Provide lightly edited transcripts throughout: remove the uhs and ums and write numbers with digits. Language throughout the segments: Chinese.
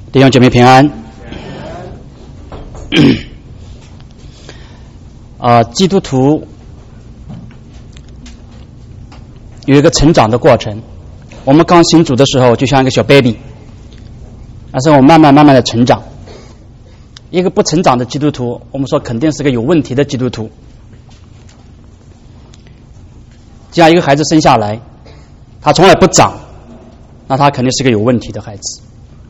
弟兄姐妹平安。基督徒有一个成长的过程。我们刚信主的时候就像一个小 baby， 但是我们慢慢的成长。一个不成长的基督徒，我们说肯定是个有问题的基督徒。这样一个孩子生下来，他从来不长，那他肯定是个有问题的孩子。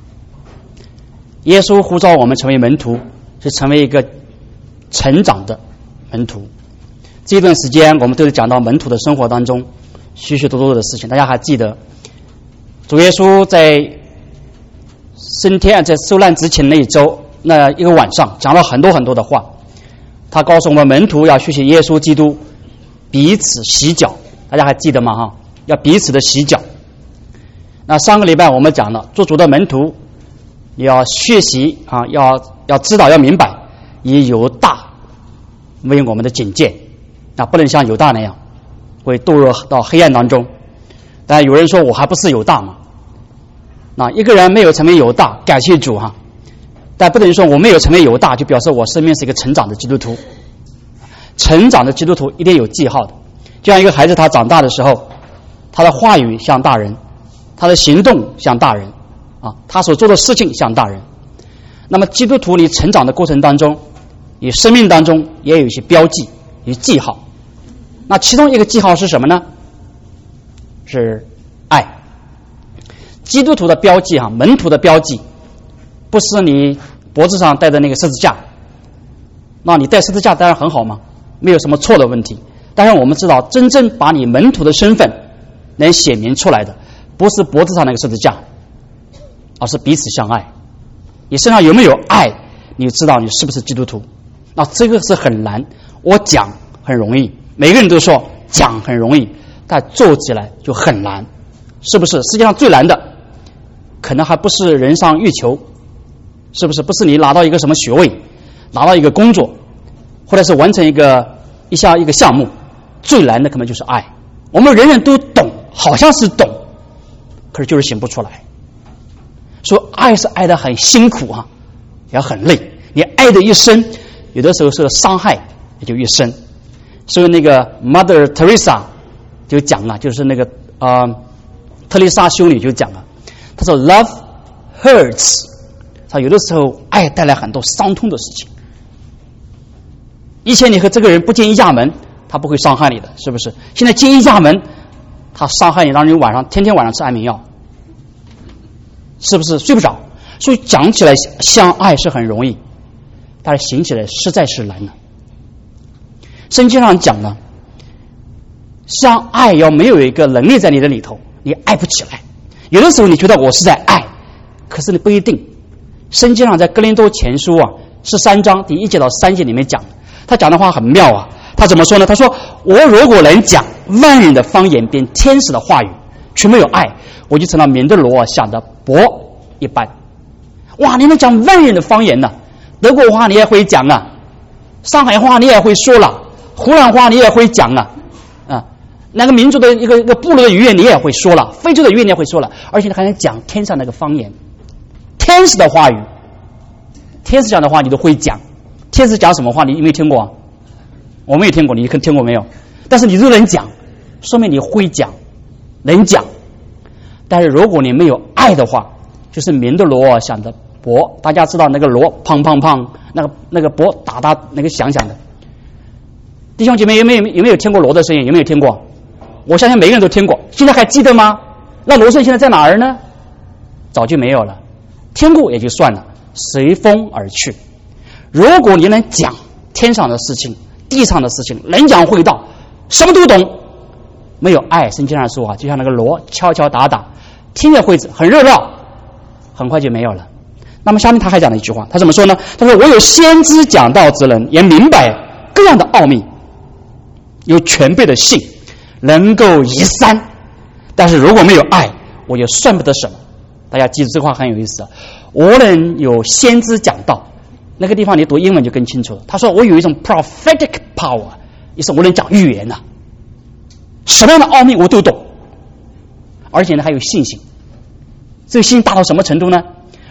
耶稣呼召我们成为门徒，是成为一个成长的门徒。这段时间我们都是讲到门徒的生活当中许许多多的事情。大家还记得主耶稣在升天在受难之前那一周那一个晚上讲了很多的话。他告诉我们门徒要学习耶稣基督彼此洗脚，大家还记得吗？要彼此的洗脚。那上个礼拜我们讲了做主的门徒要学习要知道要明白以犹大为我们的警戒，那不能像犹大那样会堕落到黑暗当中。但有人说我还不是犹大嘛？那一个人没有成为犹大，感谢主但不等于说我没有成为犹大就表示我生命是一个成长的基督徒。成长的基督徒一定有记号的，就像一个孩子他长大的时候，他的话语像大人，他的行动像大人他所做的事情像大人。那么基督徒你成长的过程当中，你生命当中也有一些标记，有记号。那其中一个记号是什么呢？是爱。基督徒的标记门徒的标记不是你脖子上戴的那个十字架。那你戴十字架当然很好嘛，没有什么错的问题。但是我们知道真正把你门徒的身份能显明出来的不是脖子上那个十字架，而是彼此相爱。你身上有没有爱，你就知道你是不是基督徒。那这个是很难，我讲很容易，每个人都说讲很容易，但做起来就很难，是不是？世界上最难的可能还不是人上月球，是不是？不是你拿到一个什么学位，拿到一个工作，或者是完成一个项目，最难的可能就是爱。我们人人都懂，好像是懂，可是就是行不出来。说爱是爱得很辛苦也很累，你爱的一生有的时候受到伤害也就一生。所以那个 Mother Teresa 就讲了，就是那个特丽莎修女就讲了，她说 Love hurts， 她有的时候爱带来很多伤痛的事情。以前你和这个人不见一家门，他不会伤害你的，是不是？现在见一家门，他伤害你，让你天天晚上吃安眠药，是不是睡不着？所以讲起来相爱是很容易，但是行起来实在是难了。圣经上讲呢，相爱要没有一个能力在你的里头，你爱不起来。有的时候你觉得我是在爱，可是你不一定。圣经上在哥林多前书13章第1节到3节里面讲，他讲的话很妙他怎么说呢？他说我如果能讲万人的方言变天使的话语，却没有爱，我就成了明的罗想的钹一般。哇，你能讲万人的方言呢？德国话你也会讲上海话你也会说了，湖南话你也会讲那个民族的一个部落的语言你也会说了，非洲的语言你也会说了，而且你还能讲天上那个方言，天使的话语，天使讲的话你都会讲。天使讲什么话你有没有听过？我没有听过，你听过没有？但是你都能讲，说明你会讲，能讲。但是如果你没有爱的话，就是明的锣响的钹。大家知道那个锣砰砰砰，那个钹打那个响的。弟兄姐妹有没有听过锣的声音？有没有听过？我相信每个人都听过。现在还记得吗？那锣声现在在哪儿呢？早就没有了。听过也就算了，随风而去。如果你能讲天上的事情地上的事情，能讲会道，什么都懂，没有爱，圣经上说就像那个锣敲敲打打，听着会很热闹，很快就没有了。那么下面他还讲了一句话，他怎么说呢？他说我有先知讲道之能，也明白各样的奥秘，有全备的信，能够移山，但是如果没有爱，我就算不得什么。大家记住这话很有意思我能有先知讲道，那个地方你读英文就更清楚了。他说我有一种 prophetic power， 意思我能讲预言什么样的奥秘我都懂，而且呢还有信心。这个信心大到什么程度呢？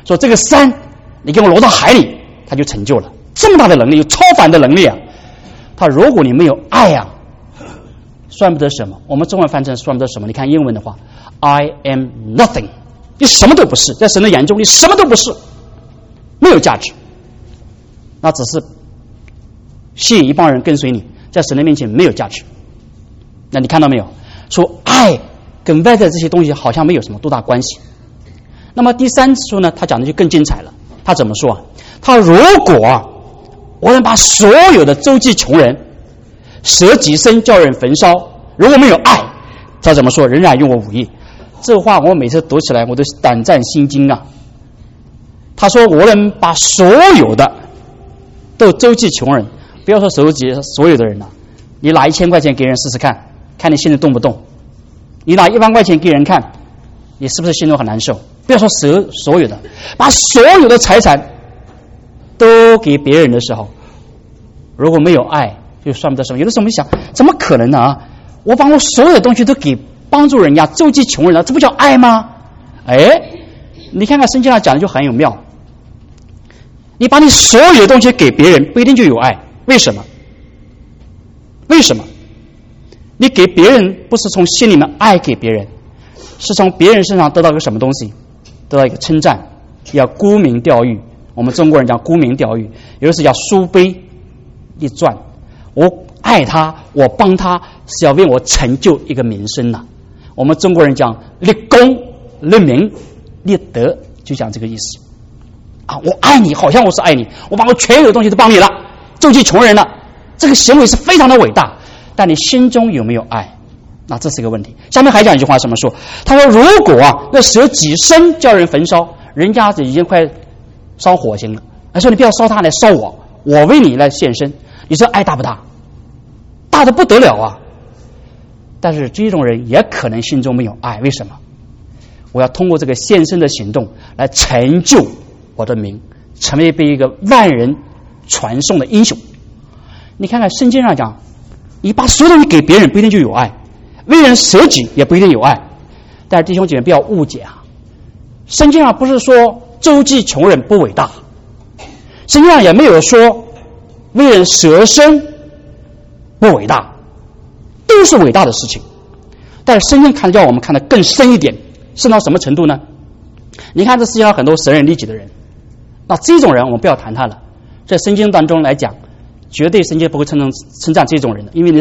说这个山你给我挪到海里，他就成就了。这么大的能力，有超凡的能力啊！他如果你没有爱啊，算不得什么。我们中文翻成算不得什么。你看英文的话 ，I am nothing， 你什么都不是，在神的眼中你什么都不是，没有价值。那只是吸引一帮人跟随你，在神的面前没有价值。那你看到没有？说爱跟外在这些东西好像没有什么多大关系。那么第三处呢，他讲的就更精彩了。他怎么说啊？他如果我能把所有的周济穷人，舍己身叫人焚烧，如果没有爱，他怎么说？仍然用我武艺。这话我每次读起来我都胆战心惊啊。他说我能把所有的都周济穷人，不要说收集所有的人了，你拿1000块钱给人试试看，看你心里动不动？你拿1万块钱给人看，你是不是心中很难受？不要说所有的，把所有的财产都给别人的时候，如果没有爱，就算不得什么。有的时候我们想，怎么可能呢啊？我把我所有的东西都给帮助人家，周济穷人了，这不叫爱吗？哎，你看看圣经上讲的就很有妙。你把你所有的东西给别人，不一定就有爱。为什么？为什么？你给别人不是从心里面爱给别人，是从别人身上得到个什么东西？得到一个称赞，要沽名钓誉。我们中国人讲沽名钓誉，有的是叫书碑一传。我爱他，我帮他，是要为我成就一个名声呐。我们中国人讲立功、立名、立德，就讲这个意思啊。我爱你，好像我是爱你，我把我全有的东西都帮你了，救济穷人了，这个行为是非常的伟大。但你心中有没有爱？那这是一个问题。下面还讲一句话，怎么说？他说如果那舍己身叫人焚烧，人家已经快烧火星了，他说你不要烧他，来烧我，我为你来献身。你说爱大不大？大的不得了啊！但是这种人也可能心中没有爱。为什么？我要通过这个献身的行动来成就我的名，成为被一个万人传颂的英雄。你看看圣经上讲，你把所有东西给别人不一定就有爱，为人舍己也不一定有爱。但是弟兄姐妹不要误解啊，圣经上不是说周济穷人不伟大，圣经上也没有说为人舍身不伟大，都是伟大的事情。但是圣经叫我们看得更深一点，深到什么程度呢？你看这世界上很多舍人利己的人，那这种人我们不要谈他了。在圣经当中来讲，绝对圣经不会称赞这种人的，因为你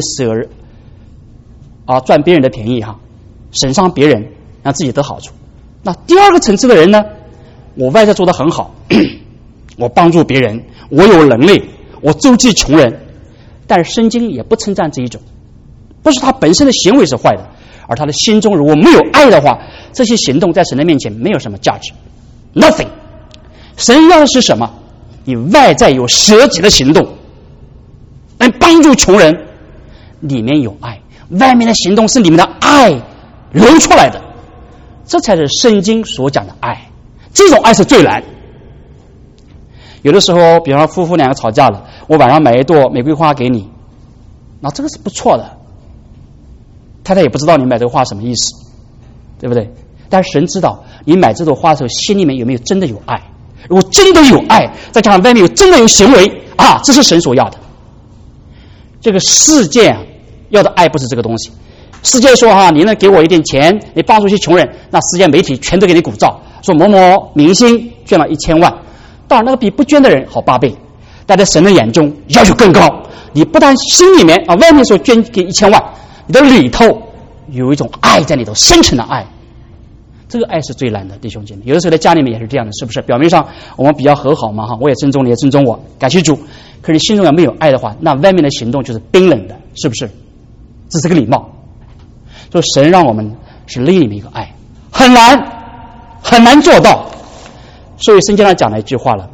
赚别人的便宜哈，省伤别人，让自己得好处。那第二个层次的人呢，我外在做得很好，我帮助别人，我有能力，我周济穷人，但是圣经也不称赞这一种，不是他本身的行为是坏的，而他的心中如果没有爱的话，这些行动在神的面前没有什么价值 ，nothing。神要的是什么？你外在有舍己的行动，来帮助穷人，里面有爱，外面的行动是里面的爱流出来的，这才是圣经所讲的爱。这种爱是最难。有的时候，比方说夫妇两个吵架了，我晚上买一朵玫瑰花给你，那这个是不错的。太太也不知道你买这个花什么意思，对不对？但是神知道你买这朵花的时候心里面有没有真的有爱。如果真的有爱，再加上外面有真的有行为啊，这是神所要的。这个世界要的爱不是这个东西。世界说你能给我一点钱，你帮助一些穷人，那世界媒体全都给你鼓噪，说某某明星捐了1000万，当然那个比不捐的人好8倍，但在神的眼中要求更高。你不但心里面外面说捐给1000万，你的里头有一种爱在里头，深沉的爱。这个爱是最难的，弟兄姐妹。有的时候在家里面也是这样的，是不是？表面上我们比较和好嘛，我也尊重你，也尊重我，感谢主。可是你心中要没有爱的话，那外面的行动就是冰冷的，是不是？这是个礼貌。所以神让我们是另里面一个爱，很难做到。所以圣经上讲了一句话了，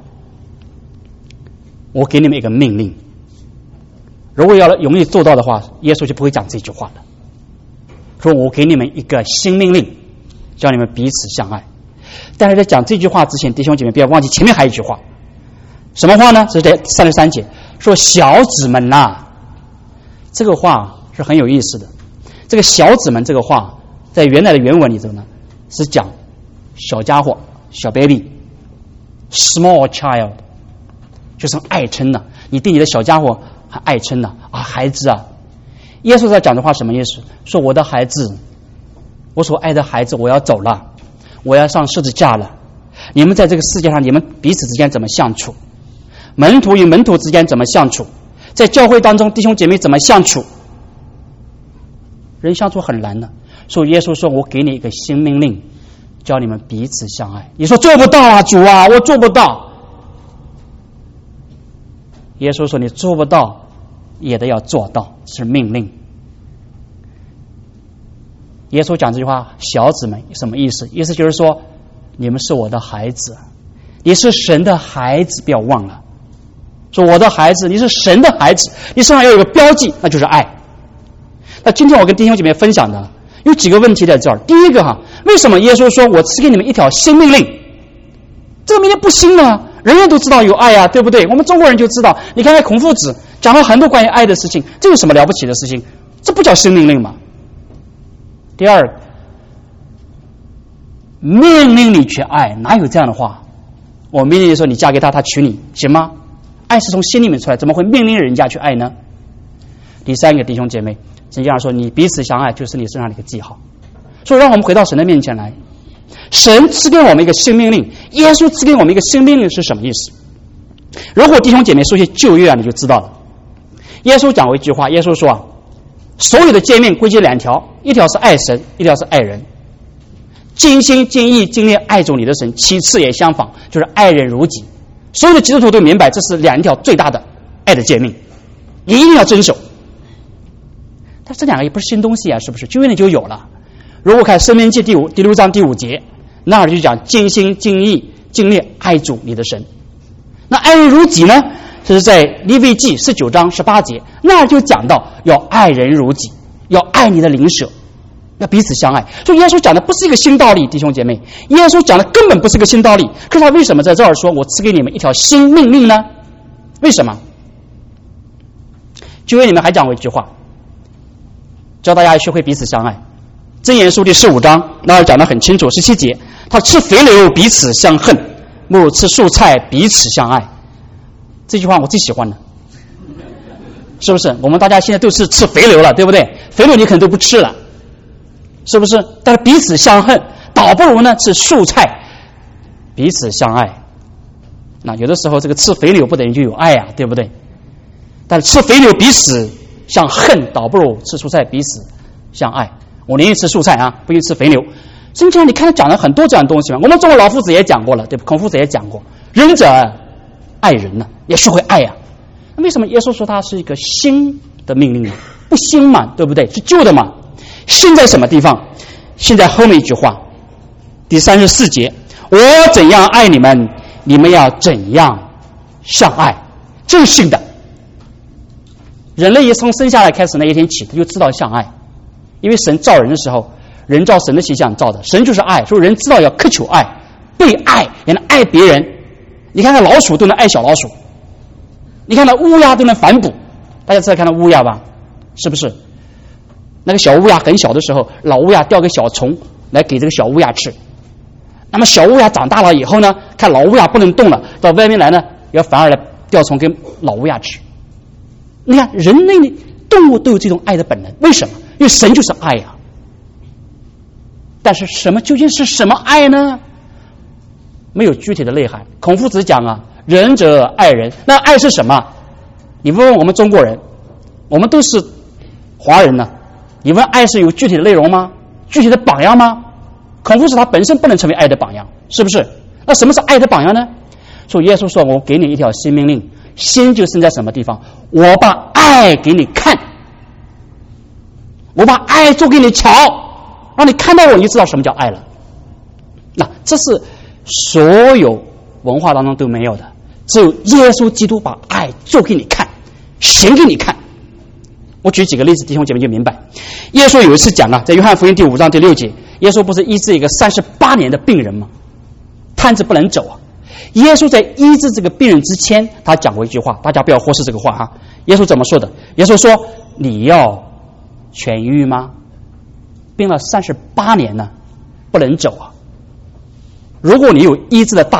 我给你们一个命令，如果要容易做到的话，耶稣就不会讲这句话了，说我给你们一个新命令，叫你们彼此相爱。但是在讲这句话之前，弟兄姐妹不要忘记前面还有一句话，什么话呢？是在33节说小子们呐，这个话是很有意思的。这个小子们这个话在原来的原文里头呢，是讲小家伙小 baby， small child， 就是爱称呐，你对你的小家伙还爱称呐孩子啊。耶稣在讲的话什么意思？说我的孩子，我所爱的孩子，我要走了，我要上十字架了。你们在这个世界上，你们彼此之间怎么相处？门徒与门徒之间怎么相处？在教会当中，弟兄姐妹怎么相处？人相处很难的，所以耶稣说：“我给你一个新命令，叫你们彼此相爱。”你说做不到啊，主啊，我做不到。耶稣说：“你做不到，也得要做到，是命令。”耶稣讲这句话，小子们什么意思？意思就是说，你们是我的孩子，你是神的孩子，不要忘了。说我的孩子，你是神的孩子，你身上要有个标记，那就是爱。那今天我跟弟兄姐妹分享的有几个问题在这儿。第一个为什么耶稣说我赐给你们一条新命令？这个命令不新呢，人人都知道有爱啊，对不对？我们中国人就知道，你看看孔夫子讲了很多关于爱的事情，这有什么了不起的事情？这不叫新命令吗？第二，命令你去爱，哪有这样的话？我命令你说你嫁给他，他娶你，行吗？爱是从心里面出来，怎么会命令人家去爱呢？第三个，弟兄姐妹，圣经上说你彼此相爱，就是你身上的一个记号。所以让我们回到神的面前来，神赐给我们一个新命令，耶稣赐给我们一个新命令是什么意思？如果弟兄姐妹熟悉旧约你就知道了。耶稣讲过一句话，耶稣说所有的诫命归结两条，一条是爱神，一条是爱人。尽心尽意尽力爱主你的神，其次也相仿，就是爱人如己。所有的基督徒都明白，这是两条最大的爱的诫命，你一定要遵守。但这两个也不是新东西啊，是不是？旧约里就有了。如果看申命记第6章第5节，那儿就讲尽心尽意尽力爱主你的神。那爱人如己呢，这是在利未记19章18节，那儿就讲到要爱人如己，要爱你的邻舍，要彼此相爱。所以耶稣讲的不是一个新道理，弟兄姐妹，耶稣讲的根本不是个新道理。可是他为什么在这儿说我赐给你们一条新命令呢？为什么？旧约里面还讲过一句话，教大家学会彼此相爱。箴言书第15章那儿讲得很清楚，17节，他吃肥牛彼此相恨，不如吃素菜彼此相爱。这句话我最喜欢了，是不是？我们大家现在都是吃肥牛了，对不对？肥牛你可能都不吃了，是不是？但是彼此相恨，倒不如呢吃素菜彼此相爱。那有的时候这个吃肥牛不等于就有爱啊，对不对？但是吃肥牛彼此相恨，倒不如吃素菜彼此相爱。我宁愿吃素菜啊，不愿意吃肥牛。圣经上你看他讲了很多这样的东西嘛，我们中国老夫子也讲过了，对吧？孔夫子也讲过，仁者爱人呢，也学会爱呀。那为什么耶稣说他是一个新的命令呢？不新嘛，对不对？是旧的嘛。新在什么地方？新在后面一句话，第34节，我怎样爱你们，你们要怎样相爱，这是新的。人类也从生下来开始那一天起，他就知道相爱，因为神造人的时候，人照神的形象造的，神就是爱，所以人知道要渴求爱，被爱也能爱别人。你看看老鼠都能爱小老鼠，你看到乌鸦都能反哺，大家知道看到乌鸦吧？是不是？那个小乌鸦很小的时候，老乌鸦叼个小虫来给这个小乌鸦吃。那么小乌鸦长大了以后呢，看老乌鸦不能动了，到外面来呢，要反而来叼虫给老乌鸦吃。你看人类的动物都有这种爱的本能，为什么？因为神就是爱呀。但是什么究竟是什么爱呢？没有具体的内涵。孔夫子讲仁者爱人，那爱是什么？你问问我们中国人，我们都是华人呢，你问爱是有具体的内容吗？具体的榜样吗？孔夫子他本身不能成为爱的榜样，是不是？那什么是爱的榜样呢？所以耶稣说我给你一条新命令，新就生在什么地方？我把爱给你看，我把爱做给你瞧，让你看到我，你就知道什么叫爱了。那这是所有文化当中都没有的，只有耶稣基督把爱做给你看，行给你看。我举几个例子，弟兄姐妹就明白。耶稣有一次讲在约翰福音第5章第6节，耶稣不是医治一个38年的病人吗？瘫着不能走啊。耶稣在医治这个病人之前，他讲过一句话，大家不要忽视这个话耶稣怎么说的？耶稣说：“你要痊愈吗？病了38年呢，不能走啊。如果你有医治的大能，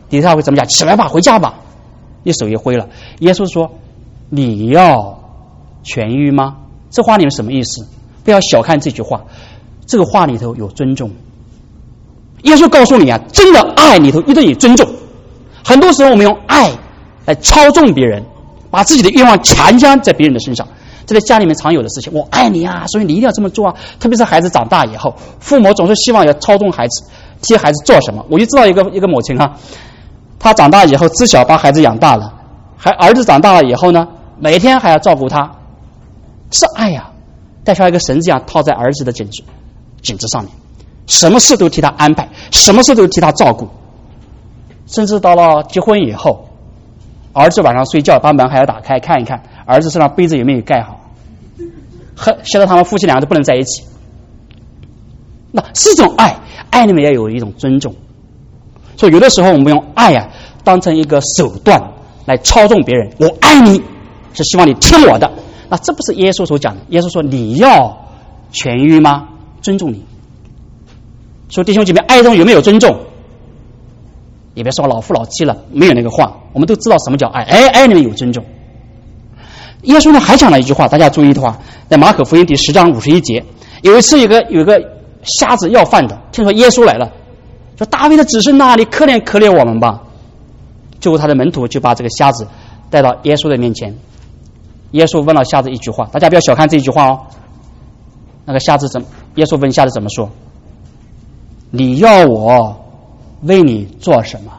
底下会怎么讲？起来吧，回家吧，一手一挥了。耶稣说：“你要痊愈吗？”这话里面什么意思？不要小看这句话，这个话里头有尊重。耶稣告诉你啊，真的爱里头一定有尊重。很多时候我们用爱来操纵别人，把自己的愿望强加在别人的身上，这在家里面常有的事情。我爱你啊，所以你一定要这么做啊。特别是孩子长大以后，父母总是希望要操纵孩子，替孩子做什么。我就知道一个母亲啊，她长大以后自小把孩子养大了，儿子长大了以后呢，每天还要照顾他，是爱呀，带上一个绳子一样套在儿子的颈子上面，什么事都替他安排，什么事都替他照顾。甚至到了结婚以后，儿子晚上睡觉把门还要打开看一看儿子身上被子有没有盖好，现在他们夫妻两个都不能在一起。那是种爱，爱里面要有一种尊重。所以有的时候我们用爱啊当成一个手段来操纵别人，我爱你是希望你听我的，那这不是耶稣所讲的。耶稣说你要痊愈吗？尊重你。所以弟兄姐妹，爱中有没有尊重？也别说老夫老妻了，没有那个话，我们都知道什么叫爱。爱里面有尊重。耶稣呢还讲了一句话，大家注意的话，在马可福音第10章51节，有一次有个瞎子要饭的，听说耶稣来了，说大卫的子孙哪里可怜可怜我们吧。最后他的门徒就把这个瞎子带到耶稣的面前，耶稣问了瞎子一句话，大家不要小看这一句话哦。那个瞎子耶稣问瞎子怎么说？你要我为你做什么？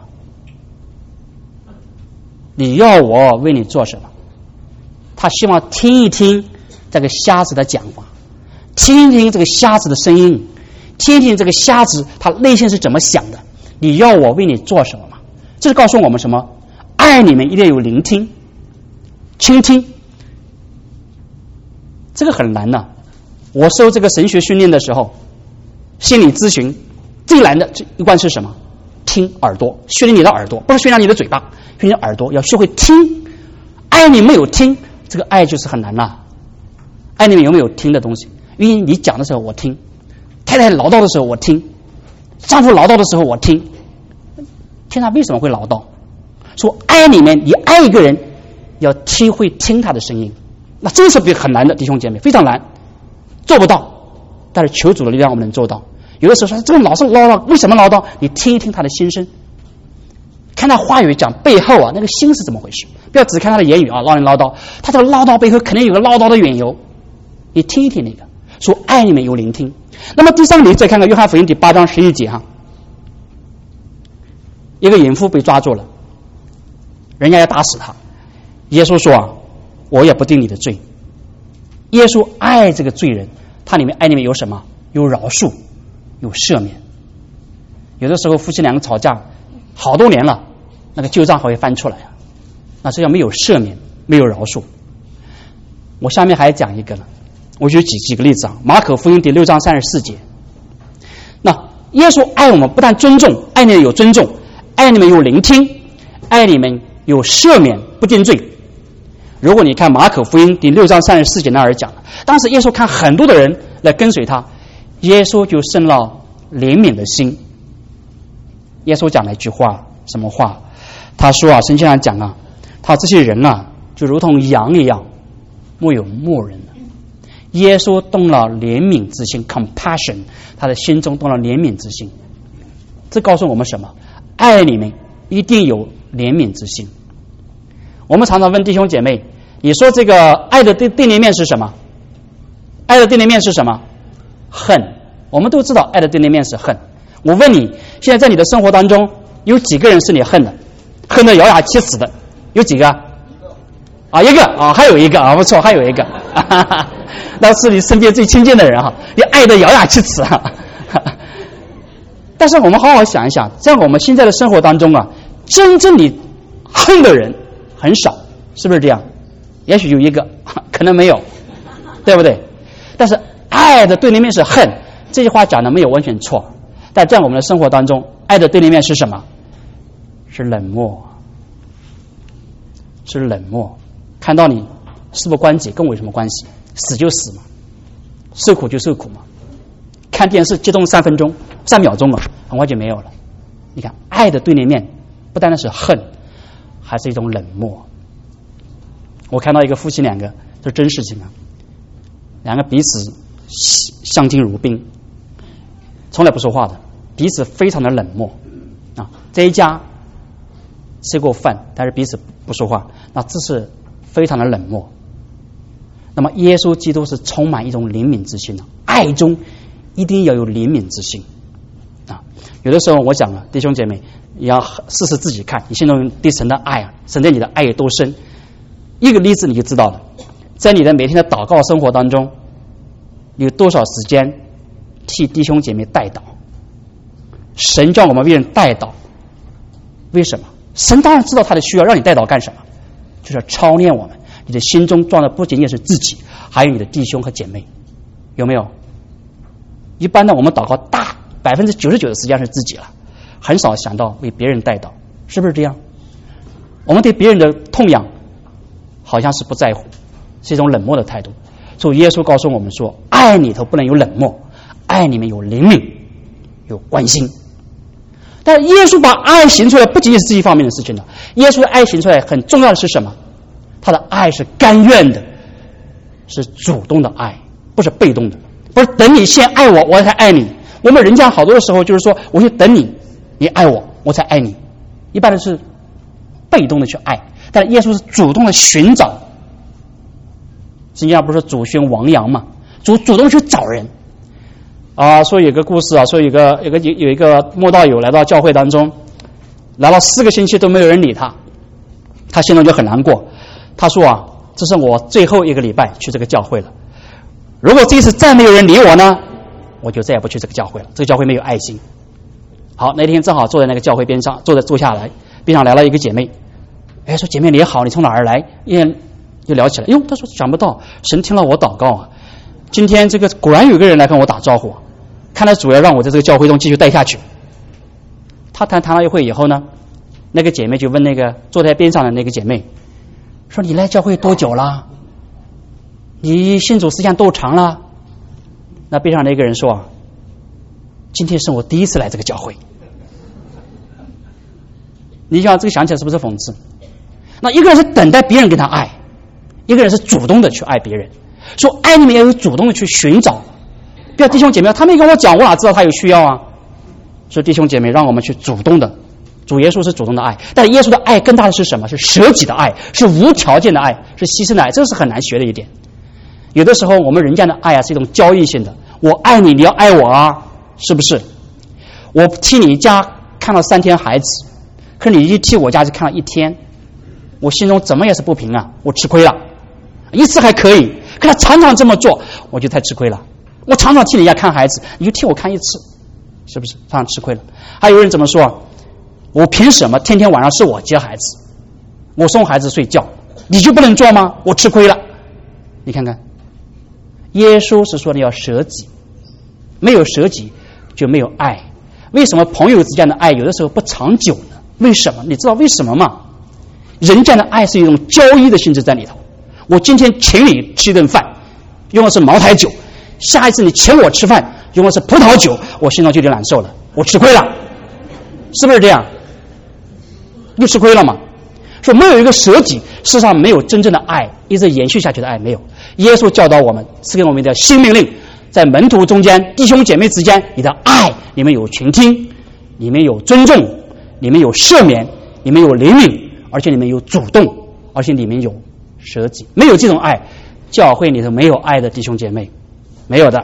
你要我为你做什么？他希望听一听这个瞎子的讲话，听一听这个瞎子的声音，听一听这个瞎子他内心是怎么想的。你要我为你做什么吗？这是告诉我们什么？爱里面一定有聆听、倾听。这个很难的。我受这个神学训练的时候，心理咨询最难的一关是什么？听，耳朵，训练你的耳朵，不是训练你的嘴巴，训练耳朵，要学会听。爱你没有听，这个爱就是很难了。爱里面有没有听的东西？因为你讲的时候我听，太太唠叨的时候我听，丈夫唠叨的时候我听。听他为什么会唠叨？说爱里面，你爱一个人要会听他的声音，那真是很难的，弟兄姐妹，非常难，做不到。但是求主的力量我们能做到。有的时候说这个老是唠叨，为什么唠叨？你听一听他的心声，看他话语讲背后啊那个心是怎么回事，不要只看他的言语啊唠叨，他这个唠叨背后肯定有个唠叨的缘由，你听一听那个。说爱里面有聆听。那么第三个，你再看看约翰福音第8章11节哈，一个淫妇被抓住了，人家要打死他，耶稣说啊，我也不定你的罪。耶稣爱这个罪人，他里面爱里面有什么？有饶恕，有赦免。有的时候夫妻两个吵架好多年了，那个旧账还会翻出来啊，那这叫没有赦免，没有饶恕。我下面还讲一个呢，我举几个例子啊。马可福音第6章34节，那耶稣爱我们不但尊重，爱里面有尊重，爱里面有聆听，爱里面有赦免，不定罪。如果你看马可福音第6章34节那儿讲了，当时耶稣看很多的人来跟随他，耶稣就生了怜悯的心。耶稣讲了一句话，什么话？他说啊，圣经上讲啊，他这些人啊就如同羊一样，没有牧人了。耶稣动了怜悯之心 compassion， 他的心中动了怜悯之心。这告诉我们什么？爱里面一定有怜悯之心。我们常常问弟兄姐妹，你说这个爱的对立面是什么？爱的对立面是什么？恨。我们都知道爱的对立面是恨。我问你，现在在你的生活当中有几个人是你恨的，恨得咬牙切齿的？有几个？一个啊，还有一个啊，不错，还有一个，那是你身边最亲近的人哈，你爱得咬牙切齿啊。但是我们好好想一想，在我们现在的生活当中啊，真正你恨的人很少，是不是这样？也许有一个，可能没有，对不对？但是爱的对立面是恨，这句话讲的没有完全错。但在我们的生活当中，爱的对立面是什么？是冷漠，是冷漠。看到你事不关己，跟我有什么关系？死就死嘛，受苦就受苦嘛。看电视激动3分钟、3秒钟了，很快就没有了。你看，爱的对立面不单单是恨，还是一种冷漠。我看到一个夫妻两个，这是真事情啊，两个彼此相敬如宾，从来不说话的，彼此非常的冷漠啊。这一家吃过饭，但是彼此不说话，那这是非常的冷漠。那么耶稣基督是充满一种怜悯之心的，爱中一定要有怜悯之心啊。有的时候我讲啊，弟兄姐妹也要试试自己看，你心中对神的爱啊，神对你的爱有多深。一个例子你就知道了，在你的每天的祷告生活当中，有多少时间替弟兄姐妹代祷？神叫我们为人代祷，为什么？神当然知道他的需要，让你代祷干什么？就是要操练我们，你的心中装的不仅仅是自己，还有你的弟兄和姐妹，有没有？一般呢，我们祷告大99%的时间是自己了，很少想到为别人代祷，是不是这样？我们对别人的痛痒好像是不在乎，是一种冷漠的态度。所以耶稣告诉我们说，爱里头不能有冷漠，爱里面有怜悯，有关心。但耶稣把爱行出来不仅仅是这一方面的事情了，耶稣的爱行出来很重要的是什么？他的爱是甘愿的，是主动的爱，不是被动的，不是等你先爱我我才爱你。我们人家好多的时候就是说，我就等你，你爱我我才爱你，一般的是被动的去爱，但是耶稣是主动的寻找。圣经上不是主寻亡羊嘛，主动去找人啊。说有个故事啊，说有一个慕道友来到教会当中，来了4个星期都没有人理他，他心中就很难过。他说啊，这是我最后1个礼拜去这个教会了，如果这次再没有人理我呢，我就再也不去这个教会了，这个教会没有爱心。好，那天正好坐在那个教会边上，坐下来，边上来了一个姐妹，哎，说姐妹你好，你从哪儿来？就聊起来，哟，他说想不到神听了我祷告啊，今天这个果然有个人来跟我打招呼，看来主要让我在这个教会中继续待下去。他谈了一会以后呢，那个姐妹就问那个坐在边上的那个姐妹说，你来教会多久了？你信主时间多长了？那边上那个人说，今天是我第一次来这个教会。你想这个想起来是不是讽刺？那一个人是等待别人跟他爱，一个人是主动的去爱别人。说爱里面要有主动的去寻找，不要弟兄姐妹他没跟我讲，我哪知道他有需要啊？所以弟兄姐妹，让我们去主动的。主耶稣是主动的爱，但耶稣的爱更大的是什么？是舍己的爱，是无条件的爱，是牺牲的爱。这是很难学的一点。有的时候我们人家的爱啊是一种交易性的，我爱你，你要爱我啊，是不是？我替你家看了3天孩子，可是你一替我家就看了1天，我心中怎么也是不平啊，我吃亏了。一次还可以，可他常常这么做，我就太吃亏了。我常常替你家看孩子，你就替我看1次，是不是常常吃亏了？还有人怎么说？我凭什么天天晚上是我接孩子，我送孩子睡觉，你就不能做吗？我吃亏了。你看看，耶稣是说你要舍己，没有舍己就没有爱。为什么朋友之间的爱有的时候不长久呢？为什么？你知道为什么吗？人间的爱是一种交易的性质在里头。我今天请你吃一顿饭，用的是茅台酒，下一次你请我吃饭用的是葡萄酒，我心中就有点难受了，我吃亏了，是不是这样？就吃亏了嘛。说没有一个舍己，事实上没有真正的爱，一直延续下去的爱没有。耶稣教导我们，赐给我们的新命令，在门徒中间，弟兄姐妹之间，你的爱里面有倾听，里面有尊重，里面有赦免，里面有怜悯，而且里面有主动，而且里面有舍己。没有这种爱，教会里头没有爱的弟兄姐妹，没有的。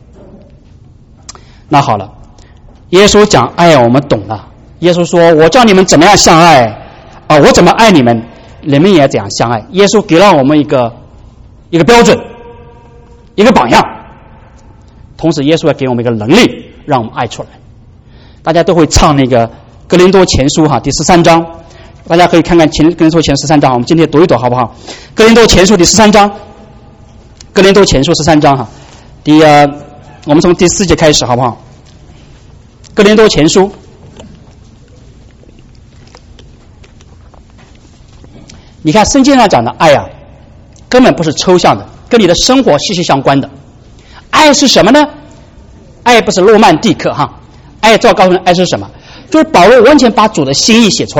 那好了，耶稣讲爱我们懂了。耶稣说，我叫你们怎么样相爱啊，我怎么爱你们，你们也怎样相爱。耶稣给了我们一个标准，一个榜样，同时耶稣要给我们一个能力，让我们爱出来。大家都会唱那个哥林多前书第13章，大家可以看看哥林多前13章，我们今天读一读好不好？哥林多前书第13章，哥林多前书13章我们从第4节开始好不好？哥林多前书，你看圣经上讲的爱啊，根本不是抽象的，跟你的生活息息相关的。爱是什么呢？爱不是罗曼蒂克爱，照告诉你爱是什么？就是保罗完全把主的心意写出来了。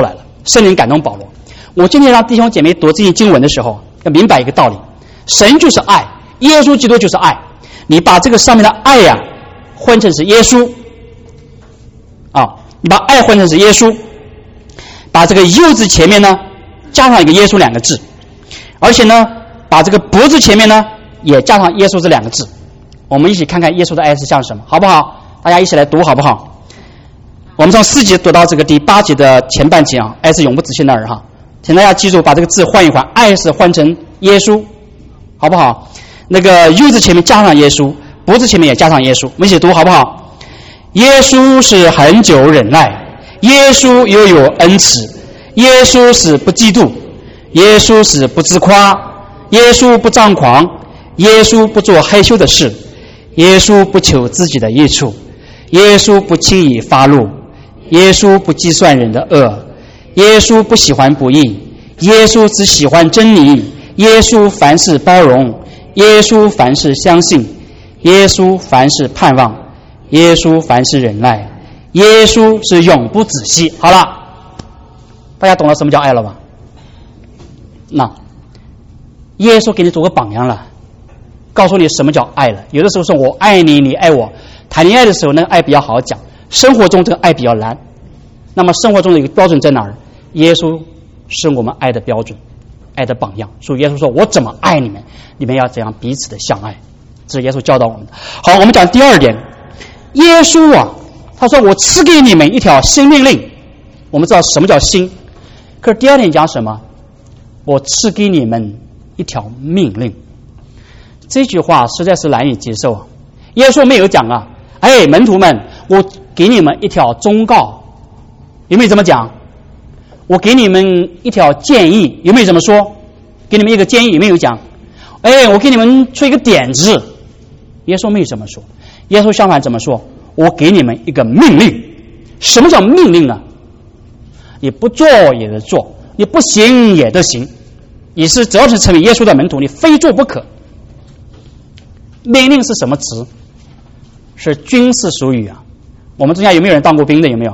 圣灵感动保罗。我今天让弟兄姐妹读这些经文的时候，要明白一个道理：神就是爱，耶稣基督就是爱。你把这个上面的爱呀，换成是耶稣啊，你把爱换成是耶稣，把这个又字前面呢加上一个耶稣两个字，而且呢把这个不字前面呢也加上耶稣这两个字。我们一起看看耶稣的爱是像什么，好不好？大家一起来读好不好？我们从4节读到这个第8节的前半节啊，爱是永不止息的儿哈，请大家记住把这个字换一换，爱是换成耶稣，好不好？那个又字前面加上耶稣，不字前面也加上耶稣，我们一起读好不好？耶稣是恒久忍耐，耶稣又有恩慈，耶稣是不嫉妒，耶稣是不自夸，耶稣不张狂，耶稣不做害羞的事，耶稣不求自己的益处，耶稣不轻易发怒，耶稣不计算人的恶，耶稣不喜欢不义，耶稣只喜欢真理，耶稣凡事包容，耶稣凡事相信，耶稣凡事盼望，耶稣凡事忍耐，耶稣是永不止息。好了，大家懂了什么叫爱了吧？那耶稣给你做个榜样了，告诉你什么叫爱了。有的时候说我爱你，你爱我，谈恋爱的时候那个爱比较好讲，生活中这个爱比较难。那么生活中的一个标准在哪儿？耶稣是我们爱的标准，爱的榜样。所以耶稣说我怎么爱你们，你们要怎样彼此的相爱，这是耶稣教导我们的。好，我们讲第二点，耶稣啊，他说我赐给你们一条新命令。我们知道什么叫新，可是第二点讲什么？我赐给你们一条命令。这句话实在是难以接受啊！耶稣没有讲啊，哎，门徒们，我给你们一条忠告，有没有这么讲？我给你们一条建议，有没有这么说？给你们一个建议，有没有讲？哎，我给你们出一个点子，耶稣没有这么说。耶稣相反怎么说？我给你们一个命令。什么叫命令呢？你不做也得做，你不行也得行。你是只要是成为耶稣的门徒，你非做不可。命令是什么词？是军事术语啊。我们中间有没有人当过兵的？有没有？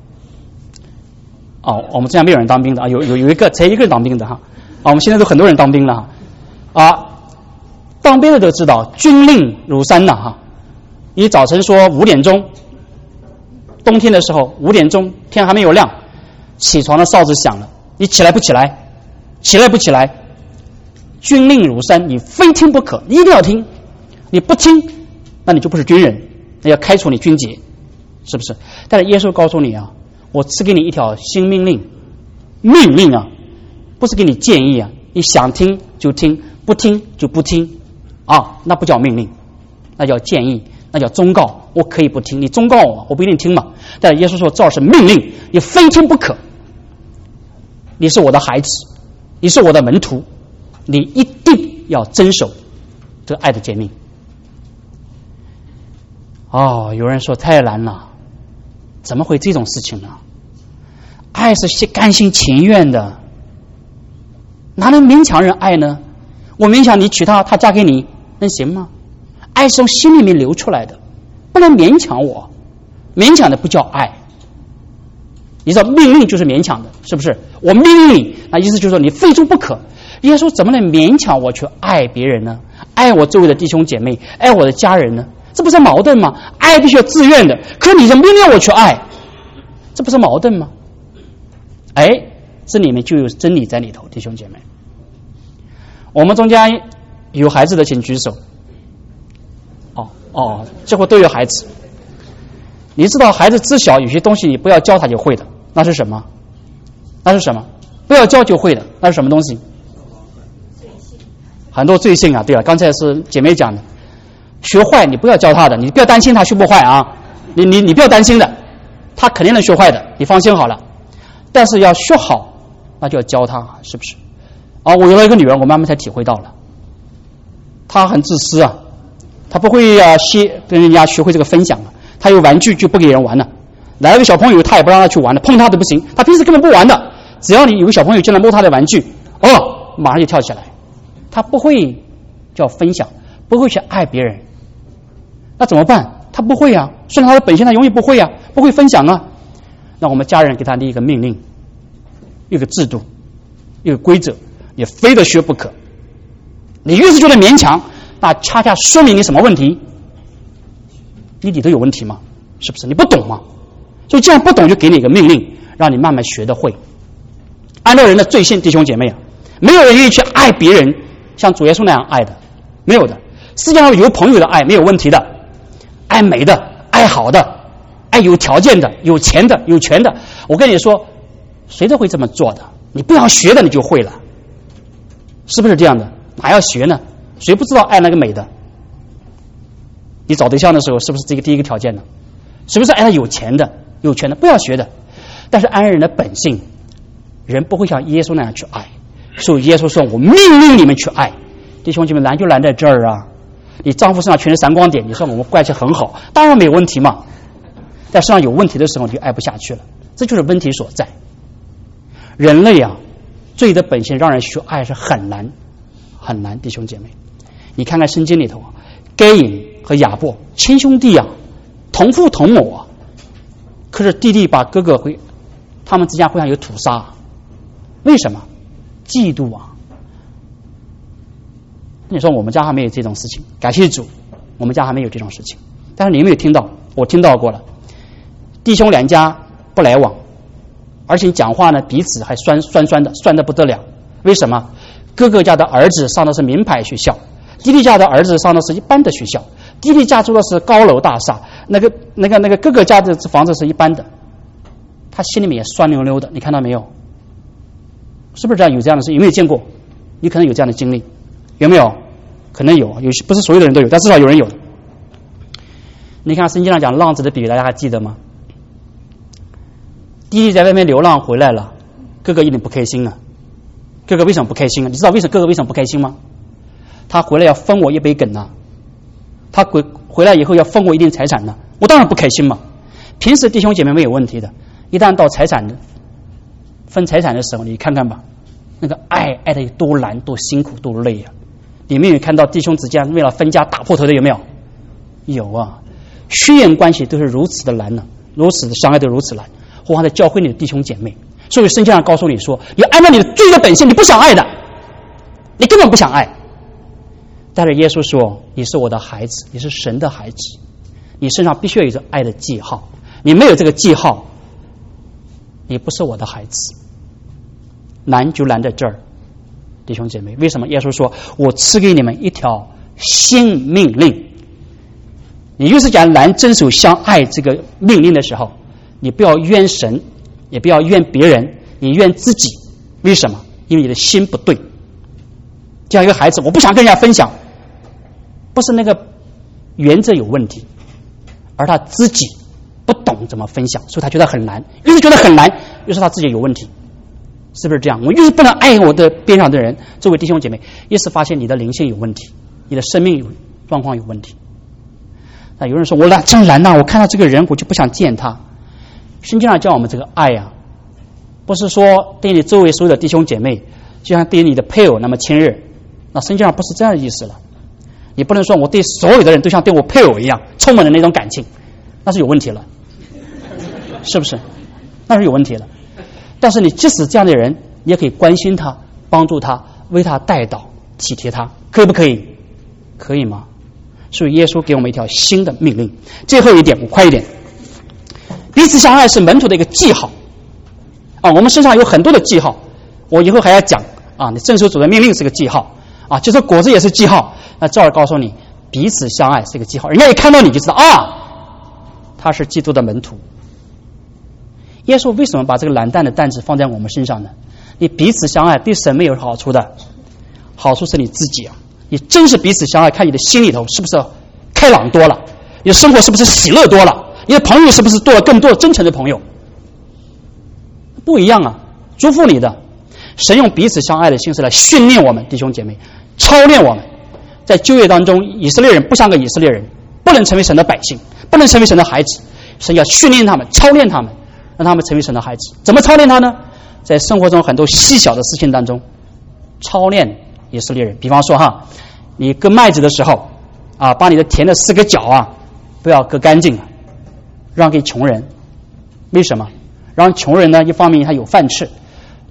哦，我们中间没有人当兵的啊，有一个才一个人当兵的哈。啊，我们现在都很多人当兵了哈。啊，当兵的都知道军令如山呐哈。你早晨说5点钟，冬天的时候5点钟，天还没有亮，起床的哨子响了，你起来不起来？起来不起来？军令如山，你非听不可，你一定要听。你不听，那你就不是军人，那要开除你军节，是不是？但是耶稣告诉你啊，我赐给你一条新命令，命令啊，不是给你建议啊，你想听就听，不听就不听啊，那不叫命令，那叫建议，那叫忠告。我可以不听，你忠告我，我不一定听嘛。但是耶稣说这是命令，你非听不可。你是我的孩子，你是我的门徒，你一定要遵守这个爱的诫命。哦，有人说太难了，怎么会这种事情呢？爱是甘心情愿的，哪能勉强人爱呢？我勉强你娶她，她嫁给你，能行吗？爱是从心里面流出来的，不能勉强我，勉强的不叫爱。你知道命令就是勉强的，是不是？我命令你，那意思就是说你非做不可。耶稣怎么能勉强我去爱别人呢？爱我周围的弟兄姐妹，爱我的家人呢？这不是矛盾吗？爱必须要自愿的，可你就命令我去爱，这不是矛盾吗？哎，这里面就有真理在里头，弟兄姐妹。我们中间有孩子的请举手。哦，这会都有孩子。你知道孩子自小有些东西你不要教他就会的，那是什么？那是什么？不要教就会的，那是什么东西？很多罪性啊！对了，刚才是姐妹讲的，学坏你不要教他的，你不要担心他学不坏啊，你不要担心的，他肯定能学坏的，你放心好了。但是要学好，那就要教他，是不是？啊，我有了一个女儿，我慢慢才体会到了，她很自私啊，她不会跟人家学会这个分享啊，她有玩具就不给人玩了，来了个小朋友她也不让他去玩了，碰他都不行，她平时根本不玩的，只要你有个小朋友进来摸他的玩具，马上就跳起来。他不会叫分享，不会去爱别人，那怎么办？他不会啊，顺着他的本性他永远不会啊，不会分享啊。那我们家人给他立一个命令， 一个制度，一个规则，你非得学不可。你越是觉得勉强，那恰恰说明你什么问题？你里头有问题吗？是不是？你不懂吗？所以既然不懂，就给你一个命令，让你慢慢学得会。按照人的罪性，弟兄姐妹啊，没有人愿意去爱别人像主耶稣那样爱的，没有的。世界上有朋友的爱没有问题的，爱美的，爱好的，爱有条件的，有钱的，有权的。我跟你说，谁都会这么做的。你不要学的，你就会了，是不是这样的？哪要学呢？谁不知道爱那个美的？你找对象的时候，是不是这个第一个条件呢？是不是爱他有钱的、有权的？不要学的。但是按人的本性，人不会像耶稣那样去爱。所以耶稣说：“我命令你们去爱。”弟兄姐妹，难就难在这儿啊！你丈夫身上全是闪光点，你说我们关系很好，当然没有问题嘛。在身上有问题的时候，你就爱不下去了，这就是问题所在。人类啊，罪的本性让人去爱是很难很难，弟兄姐妹，你看看圣经里头啊，该隐和亚伯亲兄弟啊，同父同母啊，可是弟弟把哥哥他们之间互相有屠杀，为什么？嫉妒啊！你说我们家还没有这种事情，感谢主，我们家还没有这种事情。但是你有没有听到？我听到过了，弟兄两家不来往，而且讲话呢彼此还酸的，酸得不得了。为什么？哥哥家的儿子上的是名牌学校，弟弟家的儿子上的是一般的学校，弟弟家住的是高楼大厦，那个哥哥家的房子是一般的，他心里面也酸溜溜的，你看到没有？是不是这样？有这样的事？有没有见过？你可能有这样的经历，有没有？可能有，不是所有的人都有，但至少有人有。你看圣经上讲浪子的比喻，大家还记得吗？弟弟在外面流浪回来了，哥哥一点不开心了。哥哥为什么不开心啊？你知道哥哥为什么不开心吗？他回来要分我一杯羹啊，他回来以后要分我一定财产呢，我当然不开心嘛。平时弟兄姐妹没有问题的，一旦到分财产的时候，你看看吧，那个爱的有多难、多辛苦、多累啊！你们有看到弟兄之间为了分家打破头的有没有？有啊，血缘关系都是如此的难呢，如此的相爱都如此难，何况在教会里的弟兄姐妹。所以圣经上告诉你说，你按照你的罪的本性，你不想爱的，你根本不想爱。但是耶稣说，你是我的孩子，你是神的孩子，你身上必须要有这爱的记号，你没有这个记号，你不是我的孩子。难就难在这儿，弟兄姐妹，为什么耶稣说我赐给你们一条新命令？你越是讲难遵守相爱这个命令的时候，你不要怨神，也不要怨别人，你怨自己。为什么？因为你的心不对。这样一个孩子，我不想跟人家分享，不是那个原则有问题，而他自己不懂怎么分享，所以他觉得很难，越是觉得很难，越是他自己有问题，是不是这样？我越是不能爱我的边上的人，作为弟兄姐妹，越是发现你的灵性有问题，你的生命状况有问题。那有人说我真难呐，我看到这个人我就不想见他。圣经上教我们这个爱啊，不是说对你周围所有的弟兄姐妹就像对你的配偶那么亲热，那圣经上不是这样的意思了。你不能说我对所有的人都像对我配偶一样充满了那种感情，那是有问题了，是不是？那是有问题了。但是你即使这样的人，你也可以关心他，帮助他，为他代祷，体贴他，可以不可以？可以吗？所以耶稣给我们一条新的命令。最后一点，我快一点，彼此相爱是门徒的一个记号啊。我们身上有很多的记号，我以后还要讲啊。你遵守主的命令是个记号啊，就是果子也是记号。那这儿告诉你，彼此相爱是一个记号，人家一看到你就知道啊，他是基督的门徒。耶稣为什么把这个懒蛋的担子放在我们身上呢？你彼此相爱对神没有好处的，好处是你自己啊。你真是彼此相爱，看你的心里头是不是开朗多了，你的生活是不是喜乐多了，你的朋友是不是多了更多真诚的朋友？不一样啊，祝福你的。神用彼此相爱的心思来训练我们弟兄姐妹，操练我们。在旧约当中，以色列人不像个以色列人，不能成为神的百姓，不能成为神的孩子。神要训练他们，操练他们，让他们成为神的孩子。怎么操练他呢？在生活中很多细小的事情当中操练以色列人。比方说哈，你割麦子的时候啊，把你的田的4个角啊不要割干净了，让给穷人。为什么？让穷人呢，一方面他有饭吃，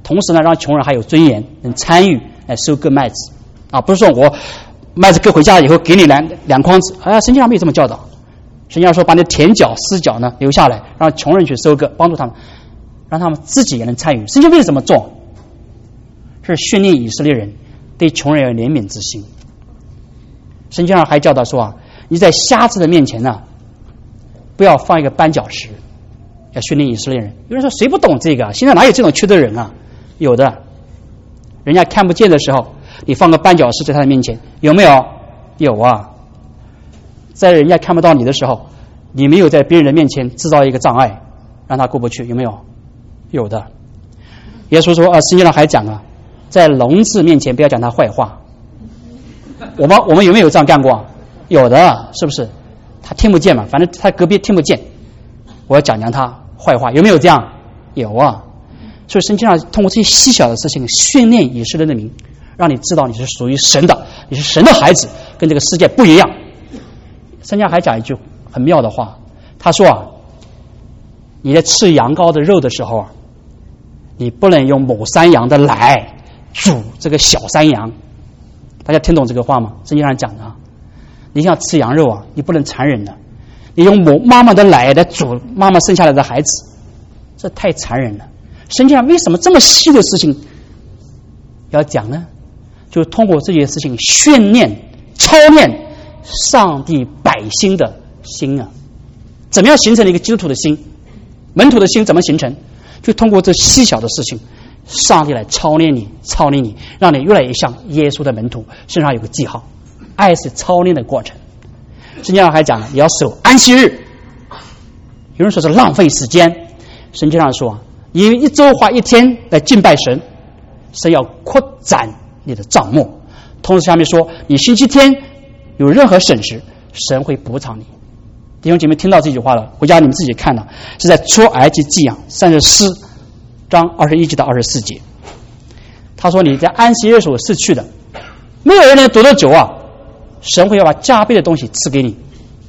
同时呢，让穷人还有尊严，能参与来收割麦子啊，不是说我麦子割回家以后给你两筐子，圣经上没有这么教导。圣经上说把你田角、丝角呢留下来，让穷人去收割，帮助他们，让他们自己也能参与。圣经为什么做？是训练以色列人对穷人有怜悯之心。圣经上还教导说你在瞎子的面前呢，不要放一个绊脚石，要训练以色列人。有人说谁不懂这个？现在哪有这种缺德人啊？有的，人家看不见的时候，你放个绊脚石在他的面前，有没有？有啊。在人家看不到你的时候，你没有在别人的面前制造一个障碍，让他过不去，有没有？有的。耶稣说圣经上还讲在聋子面前不要讲他坏话。我们有没有这样干过？有的，是不是？他听不见嘛，反正他隔壁听不见，我要讲他坏话，有没有这样？有啊。所以圣经上通过这些细小的事情训练以色列的民，让你知道你是属于神的，你是神的孩子，跟这个世界不一样。圣经上还讲一句很妙的话，他说你在吃羊羔的肉的时候你不能用母山羊的奶煮这个小山羊。大家听懂这个话吗？圣经上讲的你想吃羊肉你不能残忍的，你用妈妈的奶来煮妈妈生下来的孩子，这太残忍了。圣经上为什么这么细的事情要讲呢？就是通过这些事情训练操练上帝百姓的心怎么样形成了一个基督徒的心？门徒的心怎么形成？就通过这细小的事情，上帝来操练你，让你越来越像耶稣的门徒，身上有个记号。爱是操练的过程。圣经上还讲你要守安息日，有人说是浪费时间，圣经上说你一周花一天来敬拜神，神要扩展你的账目。同时下面说你星期天有任何损失，神会补偿你。弟兄姐妹听到这句话了，回家你们自己看了，是在出埃及记34章21节到24节。他说你在安息日所失去的，没有人能得久神会要把加倍的东西赐给你。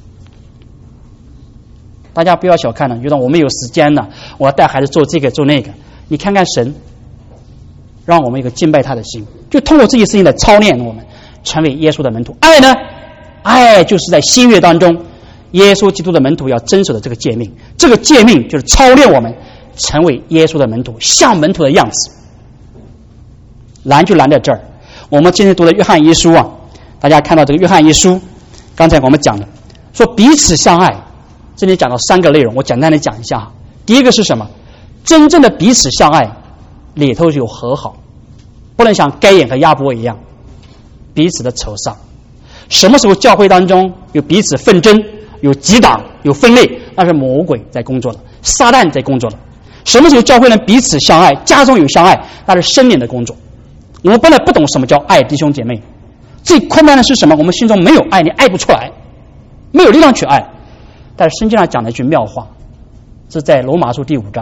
大家不要小看了，觉得我们有时间了，我要带孩子做这个做那个。你看看神让我们一个敬拜他的心，就通过这些事情来操练我们成为耶稣的门徒。爱呢？爱就是在新约当中耶稣基督的门徒要遵守的这个诫命，这个诫命就是操练我们成为耶稣的门徒，像门徒的样子。难就难在这儿。我们今天读的约翰一书大家看到这个约翰一书，刚才我们讲的说彼此相爱，这里讲到3个内容，我简单的讲一下。第一个是什么？真正的彼此相爱里头有和好，不能像该隐和亚伯一样彼此的仇杀。什么时候教会当中有彼此纷争，有击党，有分裂，那是魔鬼在工作了，撒旦在工作了。什么时候教会能彼此相爱，家中有相爱，那是圣灵的工作。我们本来不懂什么叫爱，弟兄姐妹，最困难的是什么？我们心中没有爱，你爱不出来，没有力量去爱。但是圣经上讲了一句妙话，是在罗马书第5章，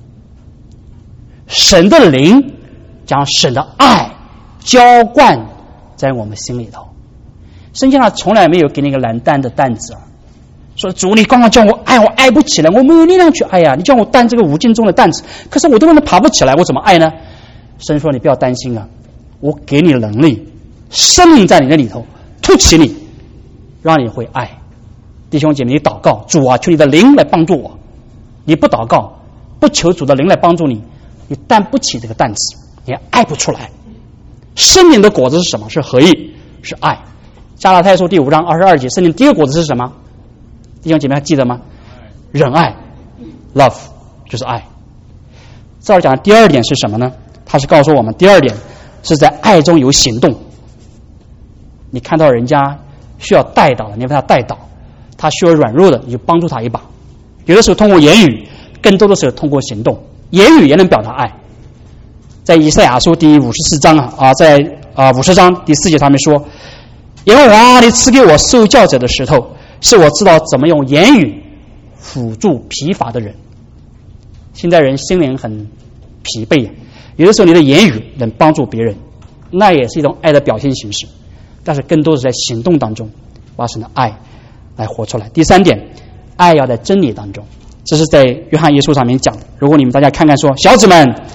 神的灵将神的爱浇灌在我们心里头。圣经上从来没有给你一个难担的担子说主你刚刚叫我爱，我爱不起来，我没有力量去爱你叫我担这个5斤重的担子，可是我都爬不起来，我怎么爱呢？神说你不要担心我给你能力，生命在你的里头突起你，让你会爱。弟兄姐妹，你祷告主求你的灵来帮助我，你不祷告，不求主的灵来帮助你，你担不起这个担子，你爱不出来。生命的果子是什么？是合一，是爱。加拉太书第5章22节，生命第一个果子是什么？弟兄姐妹还记得吗？仁爱 love 就是爱。这儿讲的第二点是什么呢？他是告诉我们第二点是在爱中有行动。你看到人家需要带导的，你把他带导，他需要软弱的，你就帮助他一把。有的时候通过言语，更多的时候通过行动。言语也能表达爱。在以赛亚书第54章在50章第4节上面说，耶和华你赐给我受教者的石头，是我知道怎么用言语辅助疲乏的人。现在人心灵很疲惫，有的时候你的言语能帮助别人，那也是一种爱的表现形式，但是更多是在行动当中把神的爱来活出来。第3点，爱要在真理当中，这是在约翰一书上面讲的。如果你们大家看看说，小子们，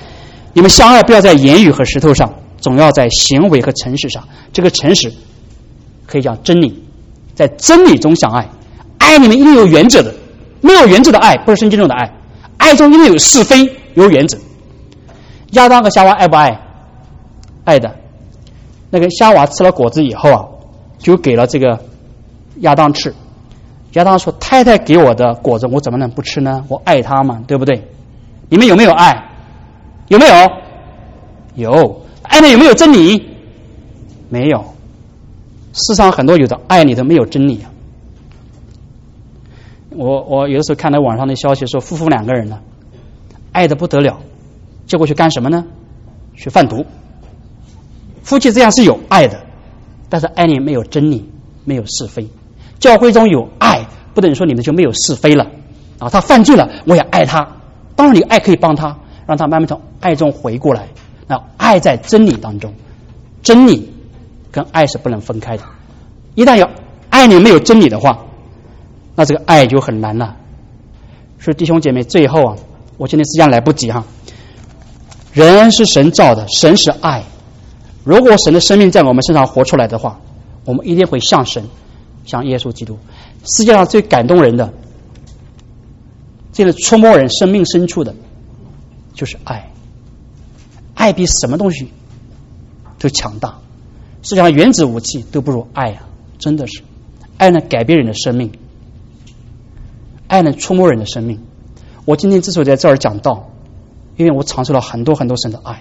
你们相爱不要在言语和石头上，总要在行为和诚实上。这个诚实可以讲真理，在真理中相爱。爱里面一定有原则的，没有原则的爱不是圣经中的爱。爱中一定有是非，有原则。亚当和夏娃爱不爱？爱的。那个夏娃吃了果子以后啊，就给了这个亚当吃。亚当说：“太太给我的果子，我怎么能不吃呢？我爱她嘛，对不对？”你们有没有爱？有没有？有。爱里有没有真理？没有。世上很多有的爱里头没有真理啊。我有的时候看到网上的消息说，夫妇两个人呢，爱得不得了，结果去干什么呢？去贩毒。夫妻这样是有爱的，但是爱里没有真理，没有是非。教会中有爱，不等于说你们就没有是非了啊！他犯罪了，我也爱他。当然，你爱可以帮他，让他慢慢从爱中回过来。那爱在真理当中，真理跟爱是不能分开的。一旦有爱里没有真理的话，那这个爱就很难了。所以弟兄姐妹，最后啊，我今天时间来不及哈。人是神造的，神是爱。如果神的生命在我们身上活出来的话，我们一定会像神，像耶稣基督。世界上最感动人的，这个触摸人生命深处的，就是爱。爱比什么东西都强大。世界上原子武器都不如爱啊！真的是，爱能改变人的生命，爱能触摸人的生命。我今天之所以在这儿讲道，因为我尝受了很多很多神的爱。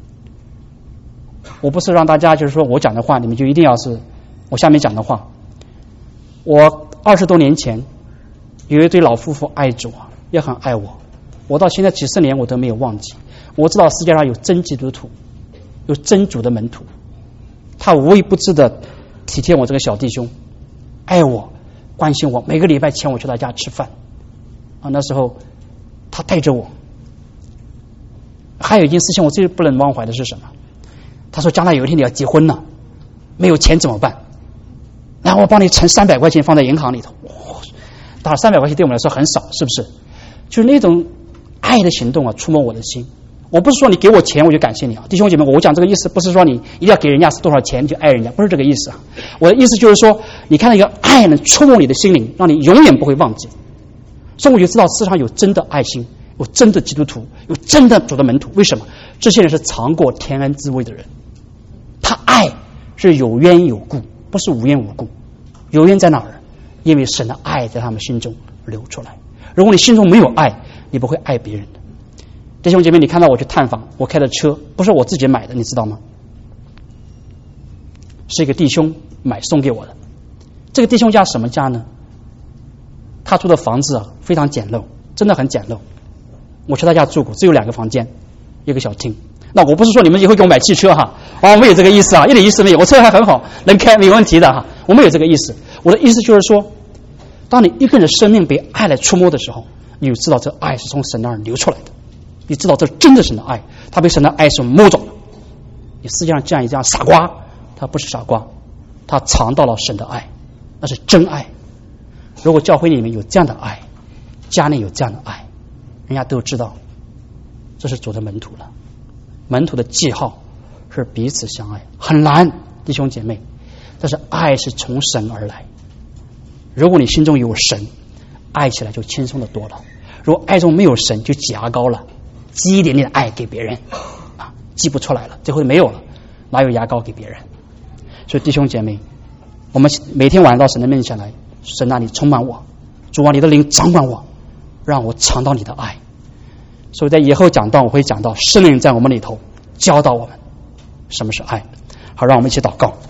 我不是让大家就是说我讲的话你们就一定要是我下面讲的话。我20多年前有一对老夫妇爱主啊，也很爱我，我到现在几十年我都没有忘记。我知道世界上有真基督徒，有真主的门徒，他无微不至的体贴我这个小弟兄，爱我，关心我，每个礼拜请我去他家吃饭啊。那时候他带着我。还有一件事情我最不能忘怀的是什么？他说将来有一天你要结婚了，没有钱怎么办？然后我帮你存300块钱放在银行里头。当然300块钱对我们来说很少，是不是？就是那种爱的行动啊，触摸我的心。我不是说你给我钱我就感谢你啊，弟兄姐妹，我讲这个意思不是说你一定要给人家多少钱你就爱人家，不是这个意思啊。我的意思就是说，你看到一个爱能触摸你的心灵，让你永远不会忘记。所以我就知道世上有真的爱心，有真的基督徒，有真的主的门徒。为什么？这些人是尝过天恩滋味的人，他爱是有缘有故，不是无缘无故。有缘在哪儿？因为神的爱在他们心中流出来。如果你心中没有爱，你不会爱别人的。弟兄姐妹，你看到我去探访，我开的车不是我自己买的，你知道吗？是一个弟兄送给我的。这个弟兄家什么家呢？他住的房子啊非常简陋，真的很简陋。我去他家住过，只有2个房间，一个小厅。那我不是说你们以后给我买汽车哈，我没有这个意思啊，一点意思没有。我车还很好，能开没问题的哈，我没有这个意思。我的意思就是说，当你一个人的生命被爱来触摸的时候，你就知道这爱是从神那儿流出来的，你知道这真的是神的爱，他被神的爱所摸走了。你世界上这样傻瓜，他不是傻瓜，他尝到了神的爱，那是真爱。如果教会里面有这样的爱，家里有这样的爱，人家都知道这是主的门徒了。门徒的记号是彼此相爱，很难，弟兄姐妹，但是爱是从神而来。如果你心中有神，爱起来就轻松的多了。如果爱中没有神，就挤牙膏了，挤一点点的爱给别人啊，挤不出来了，最后没有了，哪有牙膏给别人？所以弟兄姐妹，我们每天晚上到神的面前来，神啊，你充满我，主啊，你的灵掌管我，让我尝到你的爱。所以在以后讲到我会讲到圣灵在我们里头教导我们什么是爱。好，让我们一起祷告。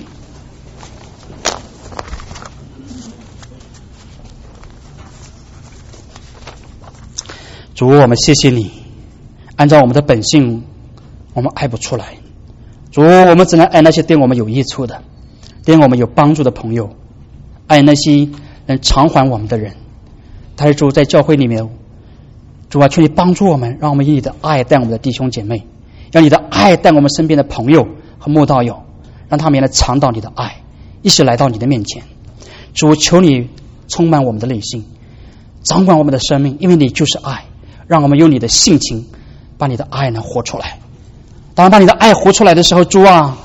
主，我们谢谢你，按照我们的本性我们爱不出来。主，我们只能爱那些对我们有益处的，对我们有帮助的朋友，爱那些能偿还我们的人。但是主，在教会里面，主啊，求你帮助我们，让我们以你的爱带我们的弟兄姐妹，让你的爱带我们身边的朋友和慕道友，让他们也来尝到你的爱，一起来到你的面前。主，求你充满我们的内心，掌管我们的生命，因为你就是爱，让我们用你的性情把你的爱能活出来。当把你的爱活出来的时候，主啊，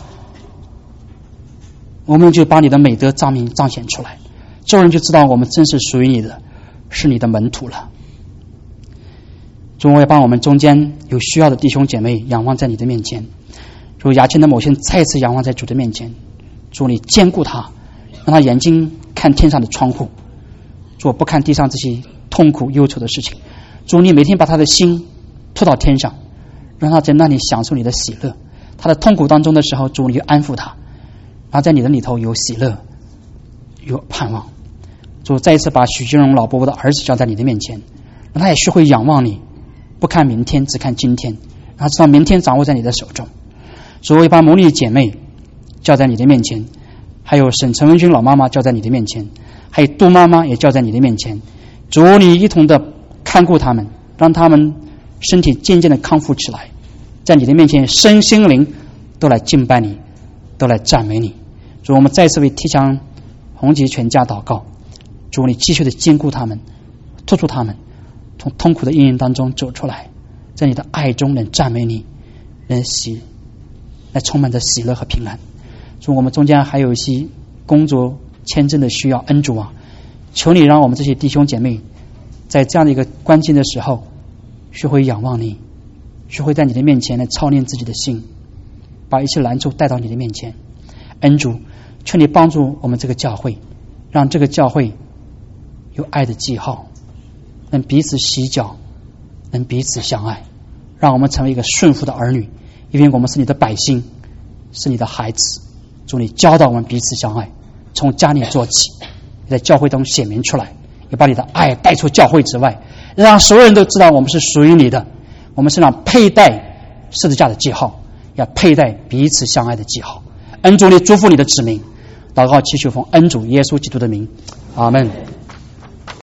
我们就把你的美德彰显出来，众人就知道我们真是属于你的，是你的门徒了。主，我也把我们中间有需要的弟兄姐妹仰望在你的面前。主，雅琴的某些人再次仰望在主的面前，主，你坚固他，让他眼睛看天上的窗户，主，不看地上这些痛苦忧愁的事情。主，你每天把他的心拖到天上，让他在那里享受你的喜乐。他的痛苦当中的时候，主，你就安抚他，然后在你的里头有喜乐，有盼望。主，再一次把许金荣老伯伯的儿子交在你的面前，让他也学会仰望你，不看明天，只看今天，然后知道明天掌握在你的手中。主，我也把母女姐妹交在你的面前，还有沈陈文君老妈妈交在你的面前，还有杜妈妈也交在你的面前。主，你一同的看顾他们，让他们身体渐渐的康复起来，在你的面前身心灵都来敬拜你，都来赞美你。主，我们再次为提倡红旗全家祷告。主，你继续的坚固他们，托住他们，从痛苦的阴影当中走出来，在你的爱中能赞美你，能充满着喜乐和平安。主，我们中间还有一些工作签证的需要，恩主啊，求你让我们这些弟兄姐妹在这样的一个关键的时候学会仰望你，学会在你的面前来操练自己的心，把一切难处带到你的面前。恩主，求你帮助我们这个教会，让这个教会有爱的记号，能彼此洗脚，能彼此相爱，让我们成为一个顺服的儿女，因为我们是你的百姓，是你的孩子。主，你教导我们彼此相爱，从家里做起，在教会中显明出来，也把你的爱带出教会之外，让所有人都知道我们是属于你的，我们身上佩戴十字架的记号，要佩戴彼此相爱的记号。恩主，你祝福你的子民，祷告祈求奉恩主耶稣基督的名，阿们。